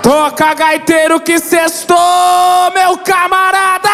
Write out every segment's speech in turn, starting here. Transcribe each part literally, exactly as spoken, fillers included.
Toca gaiteiro que sextou, meu camarada!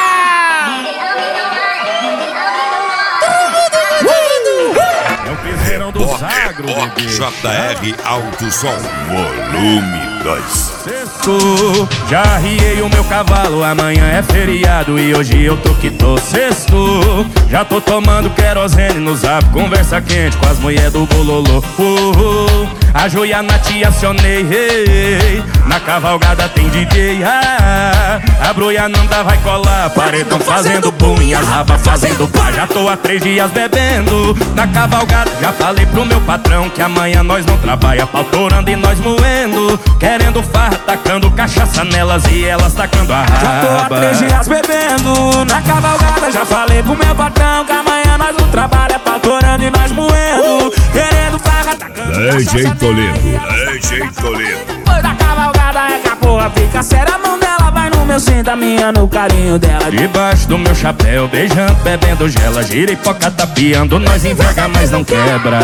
É o piseirão do Sagro, bebê. J R Alto Som, volume dois. Sexto, já arriei o meu cavalo, amanhã é feriado e hoje eu tô que tô sexto. Já tô tomando querosene no zap, conversa quente com as mulher do bololô. uh, uh, A joia na tia acionei, hey, hey. Na cavalgada tem D J, ah, a broia não dá, vai colar. Paredão fazendo boom e as rabas fazendo pá. Já tô há três dias bebendo na cavalgada. Já falei pro meu patrão que amanhã nós não trabalha, pautorando e nós moendo, querendo farra, tacando cachaça nelas e elas tacando a raba. Já tô há três dias bebendo na cavalgada. Já falei pro meu patrão que amanhã nós não trabalha, pautorando e nós moendo, querendo farra, tacando D J cachaça Toledo, nelas. D J Toledo. Depois da cavalgada é que a porra fica séria. A mão dela vai no meu cinto, a minha no carinho dela. Debaixo do meu chapéu, beijando, bebendo gela, gira e poca tapeando, nós enverga, mas não quebra.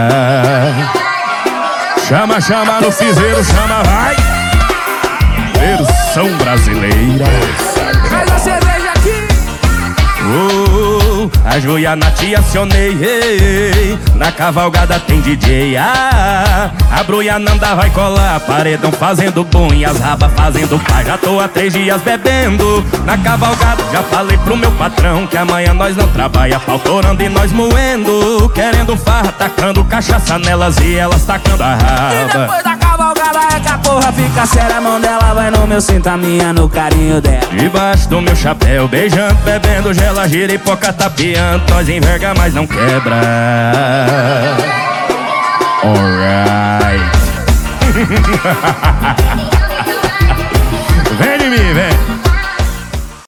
Chama, chama no fizeiro, chama, vai. Versão brasileira. Faz a cerveja aqui. Oh, a joia na tia acionei, hey, na cavalgada tem D J, ah, a broia não dá, vai colar. Paredão fazendo boom e as rabas fazendo pá. Já tô há três dias bebendo na cavalgada. Já falei pro meu patrão que amanhã nós não trabalha, pautorando e nós moendo, querendo farra, tacando cachaça nelas e elas tacando a E raba. depois da cavalgada é que a porra fica séria. A mão dela vai no meu cinto, a minha no carinho dela. Debaixo do meu chapéu, beijando, bebendo gela, gira e poca tapeando, nós enverga, mas não quebra. Alright.